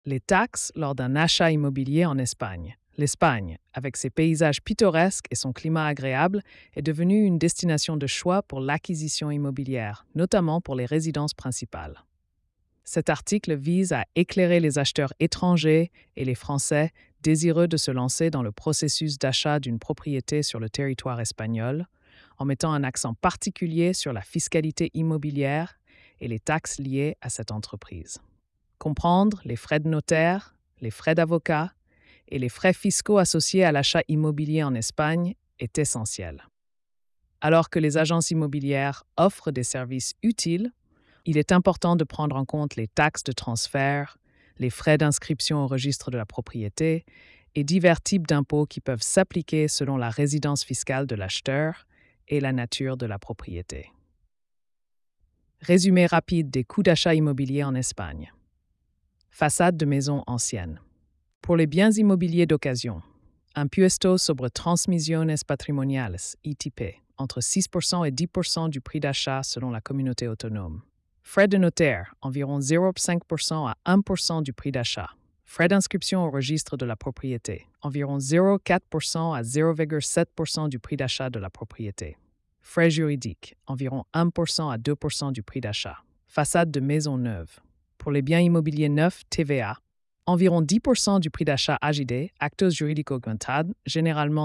Les taxes lors d'un achat immobilier en Espagne. L'Espagne, avec ses paysages pittoresques et son climat agréable, est devenue une destination de choix pour l'acquisition immobilière, notamment pour les résidences principales. Cet article vise à éclairer les acheteurs étrangers et les Français désireux de se lancer dans le processus d'achat d'une propriété sur le territoire espagnol, en mettant un accent particulier sur la fiscalité immobilière et les taxes liées à cette entreprise. Comprendre les frais de notaire, les frais d'avocat et les frais fiscaux associés à l'achat immobilier en Espagne est essentiel. Alors que les agences immobilières offrent des services utiles, il est important de prendre en compte les taxes de transfert, les frais d'inscription au registre de la propriété et divers types d'impôts qui peuvent s'appliquer selon la résidence fiscale de l'acheteur et la nature de la propriété. Résumé rapide des coûts d'achat immobilier en Espagne. Façade de maison ancienne. Pour les biens immobiliers d'occasion, impuesto sobre transmisiones patrimoniales, ITP, entre 6% et 10% du prix d'achat selon la communauté autonome. Frais de notaire, environ 0,5% à 1% du prix d'achat. Frais d'inscription au registre de la propriété, environ 0,4% à 0,7% du prix d'achat de la propriété. Frais juridiques, environ 1% à 2% du prix d'achat. Façade de maison neuve. Pour les biens immobiliers neufs, TVA, environ 10% du prix d'achat AJD, actos jurídico augmentado, généralement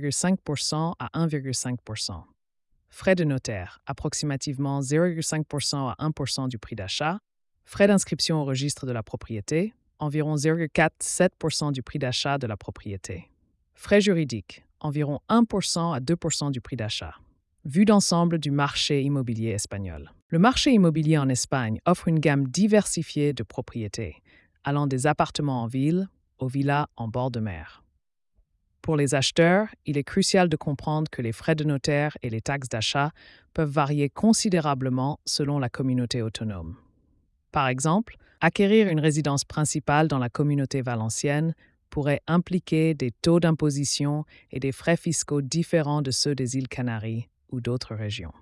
0,5% à 1,5%. Frais de notaire, approximativement 0,5% à 1% du prix d'achat. Frais d'inscription au registre de la propriété, environ 0,47% du prix d'achat de la propriété. Frais juridiques, environ 1% à 2% du prix d'achat. Vue d'ensemble du marché immobilier espagnol. Le marché immobilier en Espagne offre une gamme diversifiée de propriétés, allant des appartements en ville aux villas en bord de mer. Pour les acheteurs, il est crucial de comprendre que les frais de notaire et les taxes d'achat peuvent varier considérablement selon la communauté autonome. Par exemple, acquérir une résidence principale dans la communauté valencienne pourrait impliquer des taux d'imposition et des frais fiscaux différents de ceux des îles Canaries ou d'autres régions.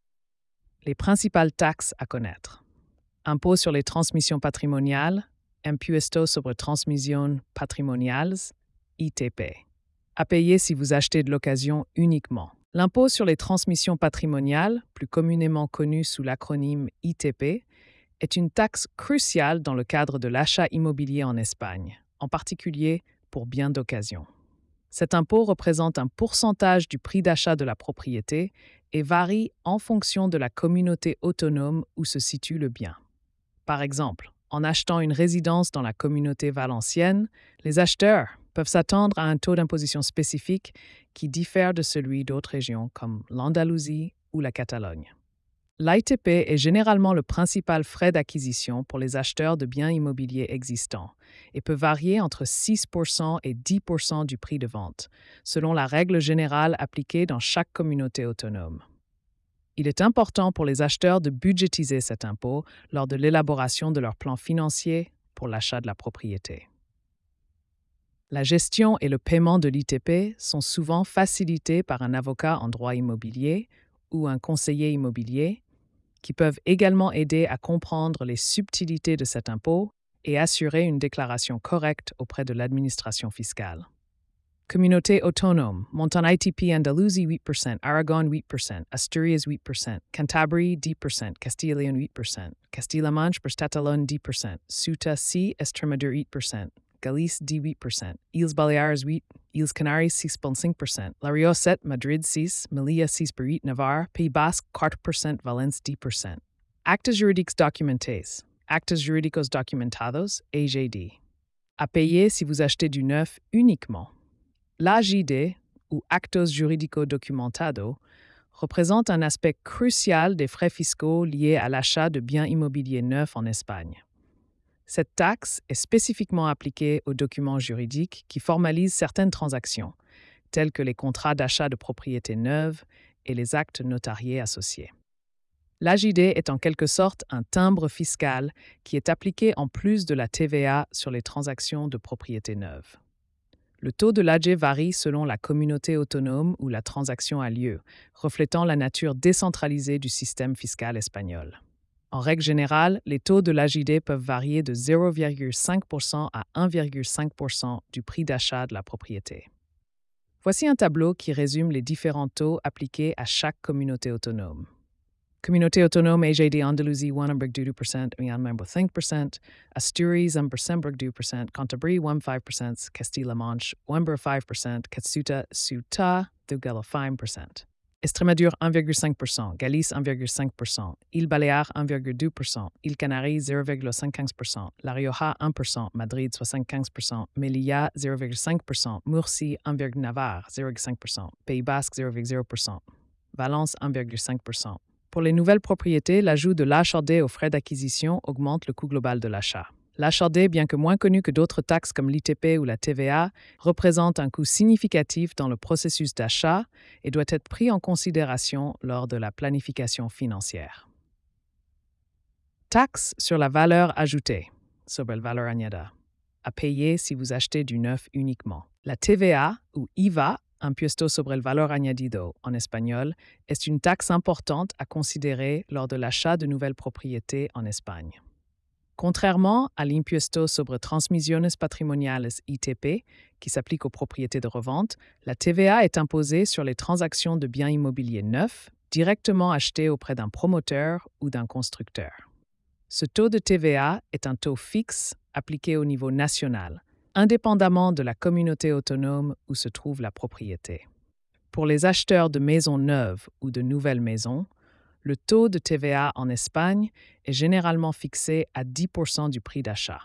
Les principales taxes à connaître. Impôt sur les transmissions patrimoniales, impuesto sobre transmisiones patrimoniales, ITP. À payer si vous achetez de l'occasion uniquement. L'impôt sur les transmissions patrimoniales, plus communément connu sous l'acronyme ITP, est une taxe cruciale dans le cadre de l'achat immobilier en Espagne, en particulier pour biens d'occasion. Cet impôt représente un pourcentage du prix d'achat de la propriété et varie en fonction de la communauté autonome où se situe le bien. Par exemple, en achetant une résidence dans la communauté valencienne, les acheteurs peuvent s'attendre à un taux d'imposition spécifique qui diffère de celui d'autres régions comme l'Andalousie ou la Catalogne. L'ITP est généralement le principal frais d'acquisition pour les acheteurs de biens immobiliers existants et peut varier entre 6% et 10% du prix de vente, selon la règle générale appliquée dans chaque communauté autonome. Il est important pour les acheteurs de budgétiser cet impôt lors de l'élaboration de leur plan financier pour l'achat de la propriété. La gestion et le paiement de l'ITP sont souvent facilités par un avocat en droit immobilier ou un conseiller immobilier, qui peuvent également aider à comprendre les subtilités de cet impôt et assurer une déclaration correcte auprès de l'administration fiscale. Communauté autonome, montant ITP Andalousie 8%, Aragon 8%, Asturias 8%, Cantabria 10%, Castilla-León 8%, Castilla-Manche pour Catalogne 10%, Ceuta C, Extremadura 8%, Galice 18%, Îles Baleares 8%, Îles Canaries 6,5%, La Rioja 7%, Madrid 6%, Melilla 6%, Navarre, Pays Basque 4%, Valence 10%. Actes juridiques documentés, actes jurídicos documentados, AJD. À payer si vous achetez du neuf uniquement. L'AJD, ou Actos Jurídico Documentado, représente un aspect crucial des frais fiscaux liés à l'achat de biens immobiliers neufs en Espagne. Cette taxe est spécifiquement appliquée aux documents juridiques qui formalisent certaines transactions, telles que les contrats d'achat de propriétés neuves et les actes notariés associés. L'AJD est en quelque sorte un timbre fiscal qui est appliqué en plus de la TVA sur les transactions de propriétés neuves. Le taux de l'AJ varie selon la communauté autonome où la transaction a lieu, reflétant la nature décentralisée du système fiscal espagnol. En règle générale, les taux de l'AJD peuvent varier de 0,5% à 1,5% du prix d'achat de la propriété. Voici un tableau qui résume les différents taux appliqués à chaque communauté autonome. Communauté autonome AJD Andalousie 1,2%, Myanmar 5%, Asturias 1,2%, Cantabria 1,5%, Castilla Manche 1,5%, Katsuta Suta 2,5%. Estrémadure 1,5%, Galice 1,5%, Îles Baléares 1,2%, Îles Canaries 0,55%, La Rioja 1%, Madrid 75%, Melilla 0,5%, Murcie 1,9%, Navarre 0,5%, Pays Basque 0,0%, Valence 1,5%. Pour les nouvelles propriétés, l'ajout de l'HRD aux frais d'acquisition augmente le coût global de l'achat. L'HRD, bien que moins connu que d'autres taxes comme l'ITP ou la TVA, représente un coût significatif dans le processus d'achat et doit être pris en considération lors de la planification financière. Taxe sur la valeur ajoutée, sobre el valor añadido, à payer si vous achetez du neuf uniquement. La TVA, ou IVA, Impuesto sobre el valor añadido en espagnol, est une taxe importante à considérer lors de l'achat de nouvelles propriétés en Espagne. Contrairement à l'impuesto sobre transmisiones patrimoniales ITP, qui s'applique aux propriétés de revente, la TVA est imposée sur les transactions de biens immobiliers neufs, directement achetés auprès d'un promoteur ou d'un constructeur. Ce taux de TVA est un taux fixe appliqué au niveau national, indépendamment de la communauté autonome où se trouve la propriété. Pour les acheteurs de maisons neuves ou de nouvelles maisons, le taux de TVA en Espagne est généralement fixé à 10% du prix d'achat.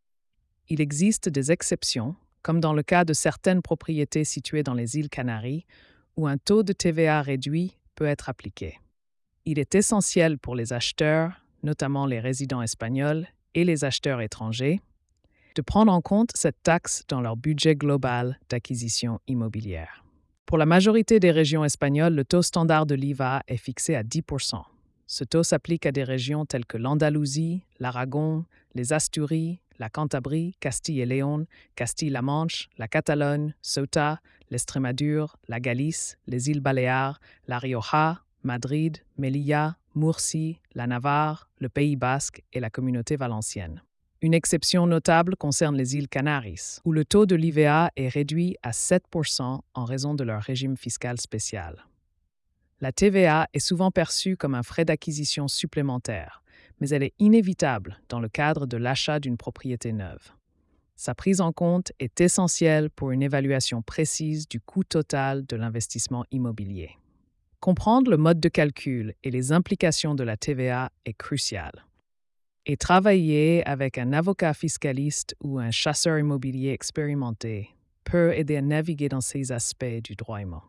Il existe des exceptions, comme dans le cas de certaines propriétés situées dans les îles Canaries, où un taux de TVA réduit peut être appliqué. Il est essentiel pour les acheteurs, notamment les résidents espagnols et les acheteurs étrangers, de prendre en compte cette taxe dans leur budget global d'acquisition immobilière. Pour la majorité des régions espagnoles, le taux standard de l'IVA est fixé à 10%. Ce taux s'applique à des régions telles que l'Andalousie, l'Aragon, les Asturies, la Cantabrie, Castille et Léon, Castille-La Manche, la Catalogne, Ceuta, l'Estrémadure, la Galice, les îles Baléares, la Rioja, Madrid, Melilla, Murcie, la Navarre, le Pays Basque et la Communauté valencienne. Une exception notable concerne les îles Canaries, où le taux de l'IVA est réduit à 7% en raison de leur régime fiscal spécial. La TVA est souvent perçue comme un frais d'acquisition supplémentaire, mais elle est inévitable dans le cadre de l'achat d'une propriété neuve. Sa prise en compte est essentielle pour une évaluation précise du coût total de l'investissement immobilier. Comprendre le mode de calcul et les implications de la TVA est crucial. Et travailler avec un avocat fiscaliste ou un chasseur immobilier expérimenté peut aider à naviguer dans ces aspects du droit immo.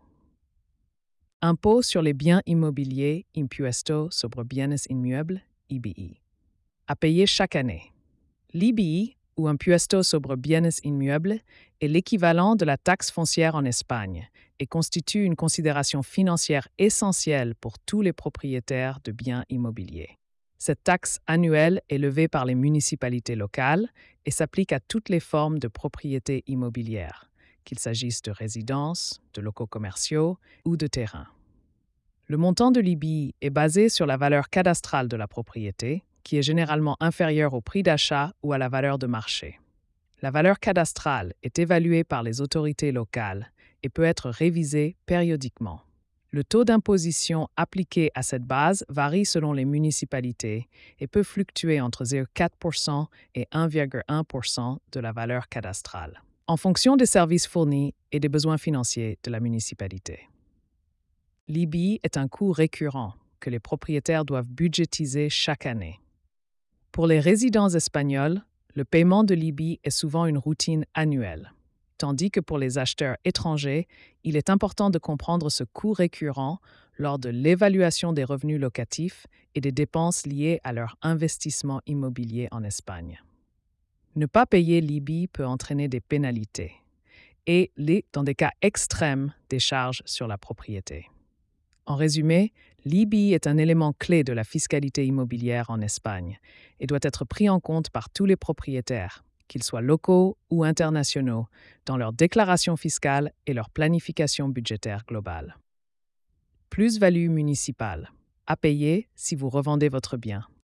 Impôt sur les biens immobiliers, Impuesto sobre bienes inmuebles, IBI. À payer chaque année. L'IBI, ou Impuesto sobre bienes inmuebles, est l'équivalent de la taxe foncière en Espagne et constitue une considération financière essentielle pour tous les propriétaires de biens immobiliers. Cette taxe annuelle est levée par les municipalités locales et s'applique à toutes les formes de propriété immobilière, qu'il s'agisse de résidences, de locaux commerciaux ou de terrains. Le montant de l'IBI est basé sur la valeur cadastrale de la propriété, qui est généralement inférieure au prix d'achat ou à la valeur de marché. La valeur cadastrale est évaluée par les autorités locales et peut être révisée périodiquement. Le taux d'imposition appliqué à cette base varie selon les municipalités et peut fluctuer entre 0,4% et 1,1% de la valeur cadastrale, en fonction des services fournis et des besoins financiers de la municipalité. L'IBI est un coût récurrent que les propriétaires doivent budgétiser chaque année. Pour les résidents espagnols, le paiement de l'IBI est souvent une routine annuelle, tandis que pour les acheteurs étrangers, il est important de comprendre ce coût récurrent lors de l'évaluation des revenus locatifs et des dépenses liées à leur investissement immobilier en Espagne. Ne pas payer l'IBI peut entraîner des pénalités et, dans des cas extrêmes, des charges sur la propriété. En résumé, l'IBI est un élément clé de la fiscalité immobilière en Espagne et doit être pris en compte par tous les propriétaires, qu'ils soient locaux ou internationaux, dans leur déclaration fiscale et leur planification budgétaire globale. Plus-value municipale. À payer si vous revendez votre bien.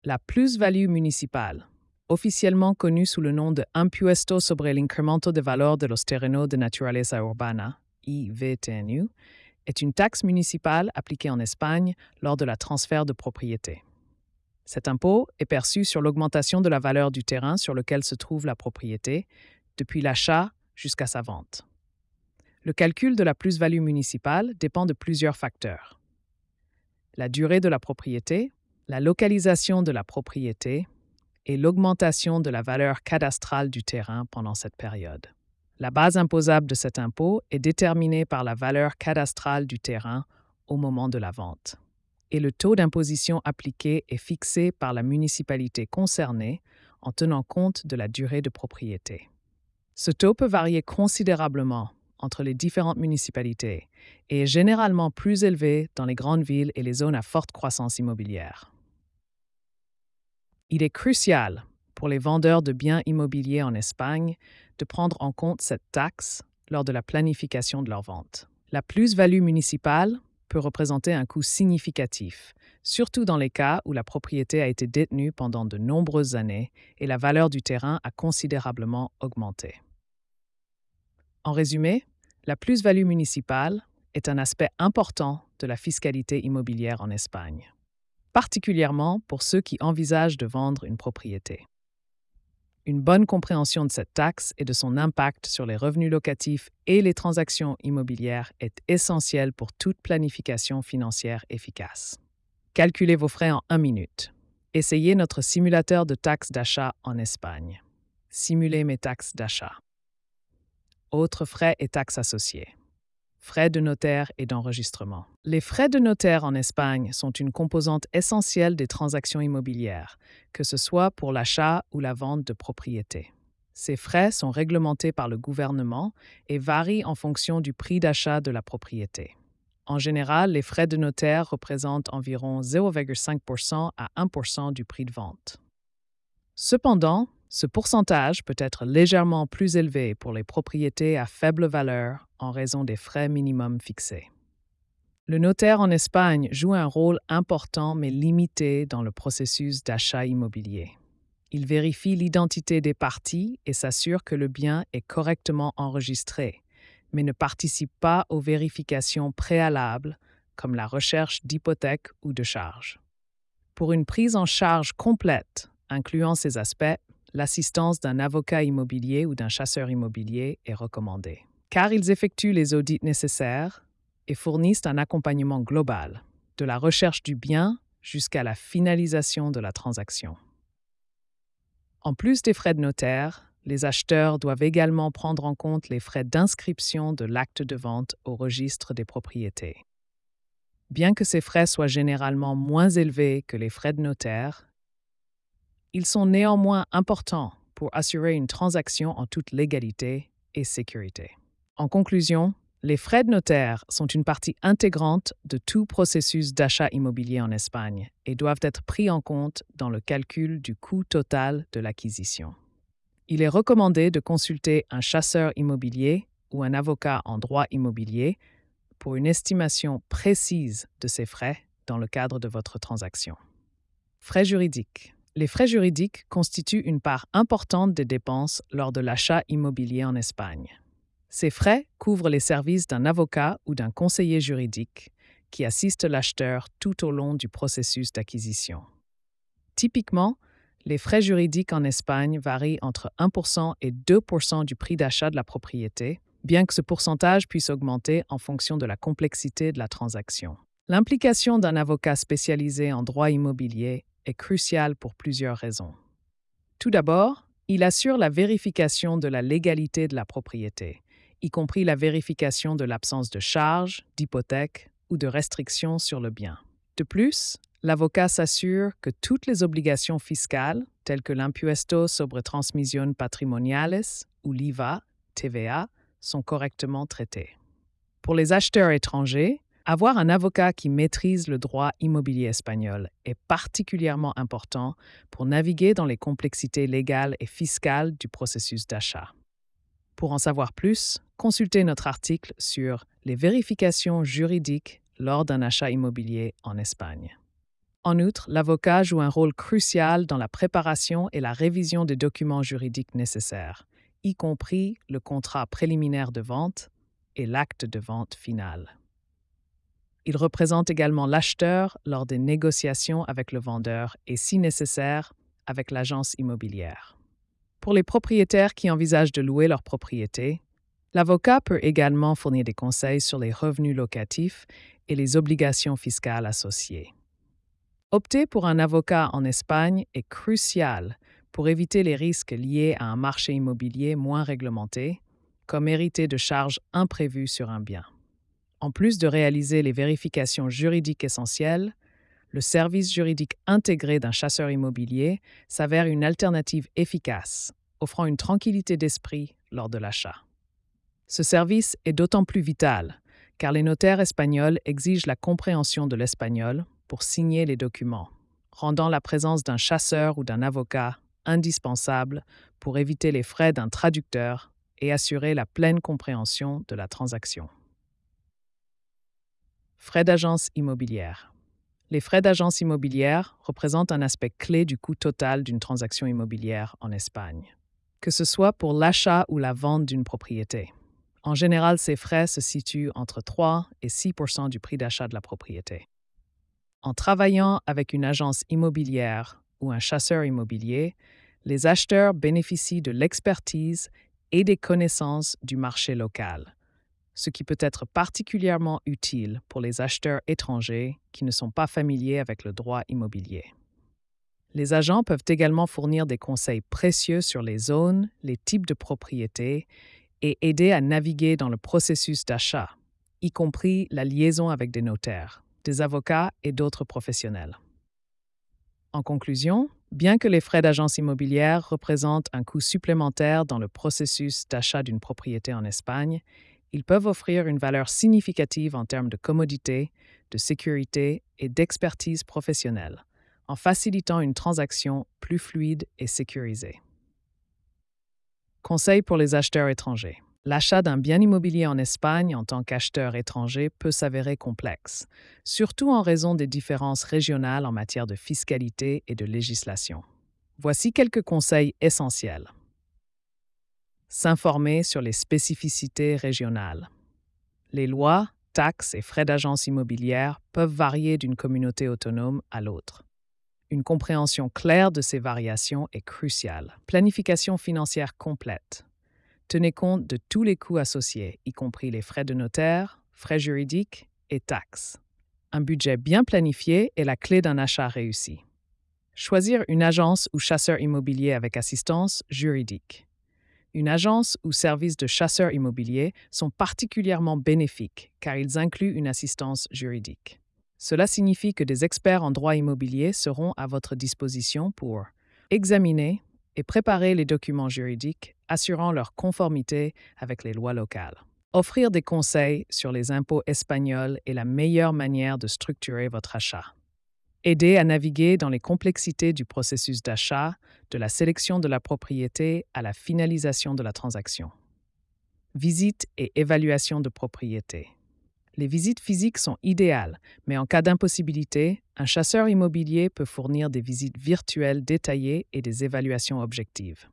La plus-value municipale, officiellement connue sous le nom de Impuesto sobre el Incremento de Valor de los Terrenos de Naturaleza Urbana, IVTNU, est une taxe municipale appliquée en Espagne lors de la transfert de propriété. Cet impôt est perçu sur l'augmentation de la valeur du terrain sur lequel se trouve la propriété, depuis l'achat jusqu'à sa vente. Le calcul de la plus-value municipale dépend de plusieurs facteurs. La durée de la propriété, la localisation de la propriété et l'augmentation de la valeur cadastrale du terrain pendant cette période. La base imposable de cet impôt est déterminée par la valeur cadastrale du terrain au moment de la vente. Et le taux d'imposition appliqué est fixé par la municipalité concernée en tenant compte de la durée de propriété. Ce taux peut varier considérablement entre les différentes municipalités et est généralement plus élevé dans les grandes villes et les zones à forte croissance immobilière. Il est crucial pour les vendeurs de biens immobiliers en Espagne de prendre en compte cette taxe lors de la planification de leur vente. La plus-value municipale peut représenter un coût significatif, surtout dans les cas où la propriété a été détenue pendant de nombreuses années et la valeur du terrain a considérablement augmenté. En résumé, la plus-value municipale est un aspect important de la fiscalité immobilière en Espagne, particulièrement pour ceux qui envisagent de vendre une propriété. Une bonne compréhension de cette taxe et de son impact sur les revenus locatifs et les transactions immobilières est essentielle pour toute planification financière efficace. Calculez vos frais en 1 minute. Essayez notre simulateur de taxes d'achat en Espagne. Simulez mes taxes d'achat. Autres frais et taxes associées. Frais de notaire et d'enregistrement. Les frais de notaire en Espagne sont une composante essentielle des transactions immobilières, que ce soit pour l'achat ou la vente de propriétés. Ces frais sont réglementés par le gouvernement et varient en fonction du prix d'achat de la propriété. En général, les frais de notaire représentent environ 0,5% à 1% du prix de vente. Cependant, ce pourcentage peut être légèrement plus élevé pour les propriétés à faible valeur en raison des frais minimums fixés. Le notaire en Espagne joue un rôle important mais limité dans le processus d'achat immobilier. Il vérifie l'identité des parties et s'assure que le bien est correctement enregistré, mais ne participe pas aux vérifications préalables comme la recherche d'hypothèque ou de charges. Pour une prise en charge complète, incluant ces aspects, l'assistance d'un avocat immobilier ou d'un chasseur immobilier est recommandée, car ils effectuent les audits nécessaires et fournissent un accompagnement global, de la recherche du bien jusqu'à la finalisation de la transaction. En plus des frais de notaire, les acheteurs doivent également prendre en compte les frais d'inscription de l'acte de vente au registre des propriétés. Bien que ces frais soient généralement moins élevés que les frais de notaire, ils sont néanmoins importants pour assurer une transaction en toute légalité et sécurité. En conclusion, les frais de notaire sont une partie intégrante de tout processus d'achat immobilier en Espagne et doivent être pris en compte dans le calcul du coût total de l'acquisition. Il est recommandé de consulter un chasseur immobilier ou un avocat en droit immobilier pour une estimation précise de ces frais dans le cadre de votre transaction. Frais juridiques. Les frais juridiques constituent une part importante des dépenses lors de l'achat immobilier en Espagne. Ces frais couvrent les services d'un avocat ou d'un conseiller juridique qui assiste l'acheteur tout au long du processus d'acquisition. Typiquement, les frais juridiques en Espagne varient entre 1% et 2% du prix d'achat de la propriété, bien que ce pourcentage puisse augmenter en fonction de la complexité de la transaction. L'implication d'un avocat spécialisé en droit immobilier est cruciale pour plusieurs raisons. Tout d'abord, il assure la vérification de la légalité de la propriété, y compris la vérification de l'absence de charges, d'hypothèques ou de restrictions sur le bien. De plus, l'avocat s'assure que toutes les obligations fiscales, telles que l'impuesto sobre transmisiones patrimoniales ou l'IVA, TVA, sont correctement traitées. Pour les acheteurs étrangers, avoir un avocat qui maîtrise le droit immobilier espagnol est particulièrement important pour naviguer dans les complexités légales et fiscales du processus d'achat. Pour en savoir plus, consultez notre article sur les vérifications juridiques lors d'un achat immobilier en Espagne. En outre, l'avocat joue un rôle crucial dans la préparation et la révision des documents juridiques nécessaires, y compris le contrat préliminaire de vente et l'acte de vente final. Il représente également l'acheteur lors des négociations avec le vendeur et, si nécessaire, avec l'agence immobilière. Pour les propriétaires qui envisagent de louer leur propriété, l'avocat peut également fournir des conseils sur les revenus locatifs et les obligations fiscales associées. Opter pour un avocat en Espagne est crucial pour éviter les risques liés à un marché immobilier moins réglementé, comme hériter de charges imprévues sur un bien. En plus de réaliser les vérifications juridiques essentielles, le service juridique intégré d'un chasseur immobilier s'avère une alternative efficace, offrant une tranquillité d'esprit lors de l'achat. Ce service est d'autant plus vital car les notaires espagnols exigent la compréhension de l'espagnol pour signer les documents, rendant la présence d'un chasseur ou d'un avocat indispensable pour éviter les frais d'un traducteur et assurer la pleine compréhension de la transaction. Frais d'agence immobilière. Les frais d'agence immobilière représentent un aspect clé du coût total d'une transaction immobilière en Espagne, que ce soit pour l'achat ou la vente d'une propriété. En général, ces frais se situent entre 3 et 6 % du prix d'achat de la propriété. En travaillant avec une agence immobilière ou un chasseur immobilier, les acheteurs bénéficient de l'expertise et des connaissances du marché local, ce qui peut être particulièrement utile pour les acheteurs étrangers qui ne sont pas familiers avec le droit immobilier. Les agents peuvent également fournir des conseils précieux sur les zones, les types de propriétés et aider à naviguer dans le processus d'achat, y compris la liaison avec des notaires, des avocats et d'autres professionnels. En conclusion, bien que les frais d'agence immobilière représentent un coût supplémentaire dans le processus d'achat d'une propriété en Espagne, ils peuvent offrir une valeur significative en termes de commodité, de sécurité et d'expertise professionnelle, en facilitant une transaction plus fluide et sécurisée. Conseils pour les acheteurs étrangers. L'achat d'un bien immobilier en Espagne en tant qu'acheteur étranger peut s'avérer complexe, surtout en raison des différences régionales en matière de fiscalité et de législation. Voici quelques conseils essentiels. S'informer sur les spécificités régionales. Les lois, taxes et frais d'agence immobilière peuvent varier d'une communauté autonome à l'autre. Une compréhension claire de ces variations est cruciale. Planification financière complète. Tenez compte de tous les coûts associés, y compris les frais de notaire, frais juridiques et taxes. Un budget bien planifié est la clé d'un achat réussi. Choisir une agence ou chasseur immobilier avec assistance juridique. Une agence ou service de chasseur immobilier sont particulièrement bénéfiques car ils incluent une assistance juridique. Cela signifie que des experts en droit immobilier seront à votre disposition pour examiner et préparer les documents juridiques, assurant leur conformité avec les lois locales. Offrir des conseils sur les impôts espagnols est la meilleure manière de structurer votre achat. Aider à naviguer dans les complexités du processus d'achat, de la sélection de la propriété à la finalisation de la transaction. Visite et évaluation de propriété. Les visites physiques sont idéales, mais en cas d'impossibilité, un chasseur immobilier peut fournir des visites virtuelles détaillées et des évaluations objectives.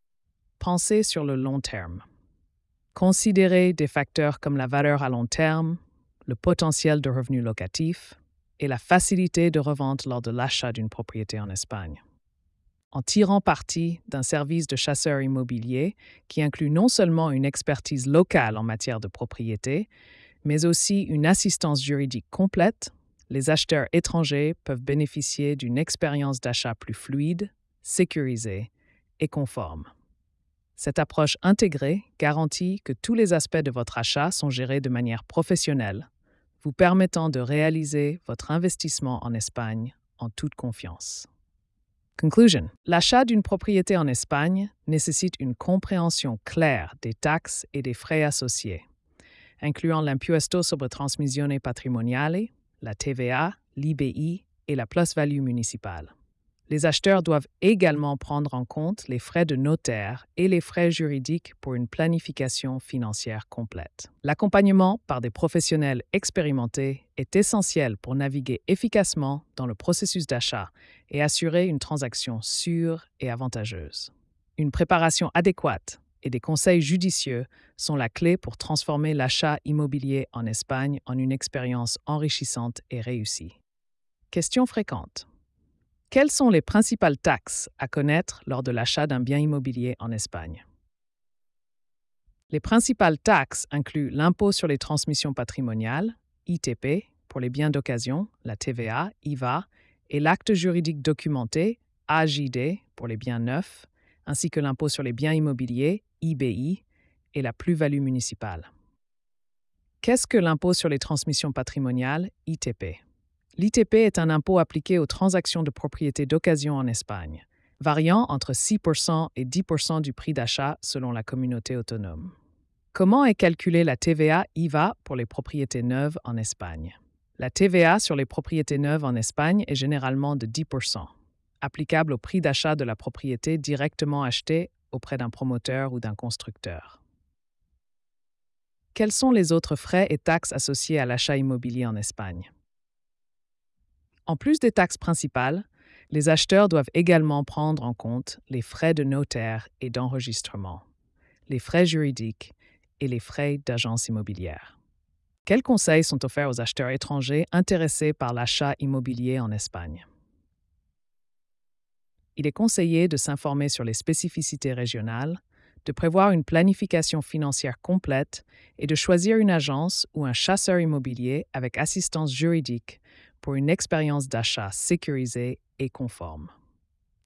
Pensez sur le long terme. Considérez des facteurs comme la valeur à long terme, le potentiel de revenus locatifs et la facilité de revente lors de l'achat d'une propriété en Espagne. En tirant parti d'un service de chasseur immobilier qui inclut non seulement une expertise locale en matière de propriété, mais aussi une assistance juridique complète, les acheteurs étrangers peuvent bénéficier d'une expérience d'achat plus fluide, sécurisée et conforme. Cette approche intégrée garantit que tous les aspects de votre achat sont gérés de manière professionnelle, vous permettant de réaliser votre investissement en Espagne en toute confiance. Conclusion. L'achat d'une propriété en Espagne nécessite une compréhension claire des taxes et des frais associés, incluant l'impuesto sobre transmissione patrimoniale, la TVA, l'IBI et la plus-value municipale. Les acheteurs doivent également prendre en compte les frais de notaire et les frais juridiques pour une planification financière complète. L'accompagnement par des professionnels expérimentés est essentiel pour naviguer efficacement dans le processus d'achat et assurer une transaction sûre et avantageuse. Une préparation adéquate et des conseils judicieux sont la clé pour transformer l'achat immobilier en Espagne en une expérience enrichissante et réussie. Question fréquente. Quelles sont les principales taxes à connaître lors de l'achat d'un bien immobilier en Espagne? Les principales taxes incluent l'impôt sur les transmissions patrimoniales, ITP, pour les biens d'occasion, la TVA, IVA, et l'acte juridique documenté, AJD, pour les biens neufs, ainsi que l'impôt sur les biens immobiliers, IBI, et la plus-value municipale. Qu'est-ce que l'impôt sur les transmissions patrimoniales, ITP? L'ITP est un impôt appliqué aux transactions de propriété d'occasion en Espagne, variant entre 6% et 10% du prix d'achat selon la communauté autonome. Comment est calculée la TVA IVA pour les propriétés neuves en Espagne? La TVA sur les propriétés neuves en Espagne est généralement de 10%, applicable au prix d'achat de la propriété directement achetée auprès d'un promoteur ou d'un constructeur. Quels sont les autres frais et taxes associés à l'achat immobilier en Espagne? En plus des taxes principales, les acheteurs doivent également prendre en compte les frais de notaire et d'enregistrement, les frais juridiques et les frais d'agence immobilière. Quels conseils sont offerts aux acheteurs étrangers intéressés par l'achat immobilier en Espagne? Il est conseillé de s'informer sur les spécificités régionales, de prévoir une planification financière complète et de choisir une agence ou un chasseur immobilier avec assistance juridique pour une expérience d'achat sécurisée et conforme.